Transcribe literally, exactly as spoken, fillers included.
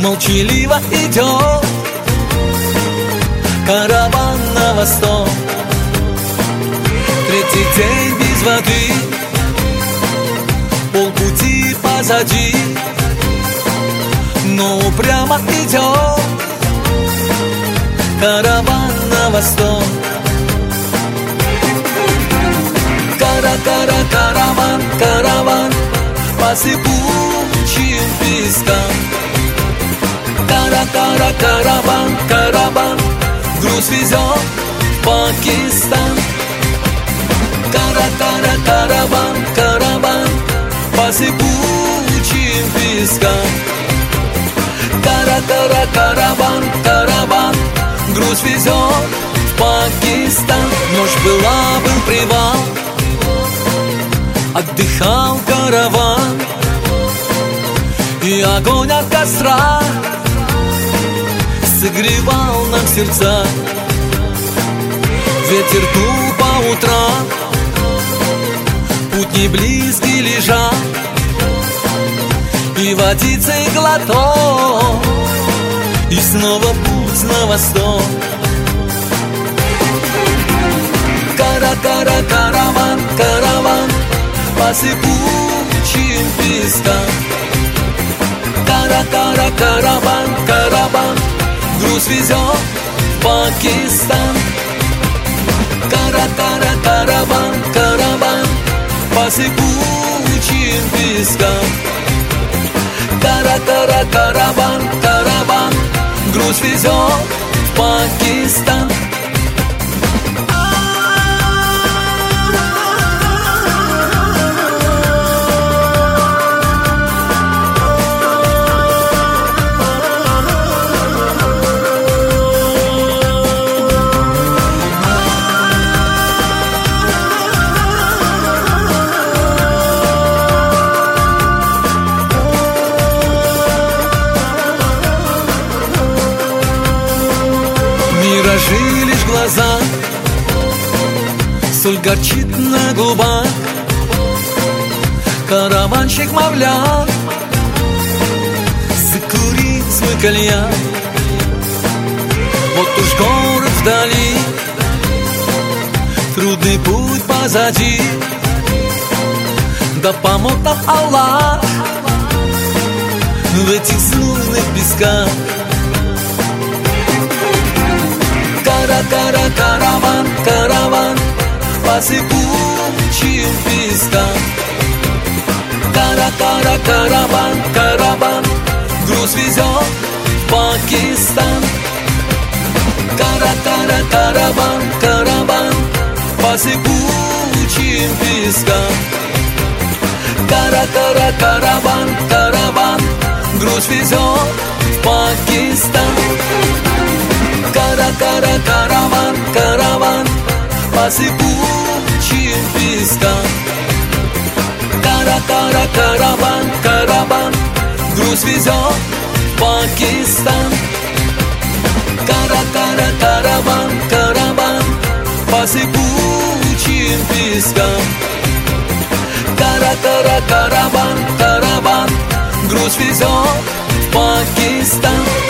Молчаливо идет караван на восток. Третий день без воды, полпути позади, но упрямо идет караван на восток. Кара-кара, караван, караван по сыпучим пескам. Кара-кара, караван, караван груз везет в Пакистан. Кара-кара, караван, караван по сыпучим пескам. Кара-кара, караван, караван груз везет в Пакистан. Ночь была, был привал, отдыхал караван, и огонь от костра согревал нам сердца. Ветер дул по утрам, путь не близкий лежал, и водицей глоток, и снова путь на восток. Кара-кара, караван, караван по сыпучим пескам. Кара-кара, караван, караван груз везет в Пакистан. Кара-кара, караван, караван по сыпучим пескам. Кара-кара, караван, караван груз везет в Пакистан. Миражи лишь глаза, соль горчит на губах. Караванщик мовлял, закури свой кальян. Вот уж город вдали, трудный путь позади, да помог нам Аллах в этих знойных песках. Кара-кара, караван, караван по сыпучим пескам. Кара-кара, караван, караван груз везет в Пакистан. Кара-кара, караван, караван по сыпучим пескам. Кара-кара, караван, караван груз везет в Пакистан. Кара-кара, караван, караван по сыпучим пескам. Кара-кара, караван, караван груз везет в Пакистан. Кара-кара, караван, караван по сыпучим пескам. Кара-кара, караван, караван груз везет в Пакистан.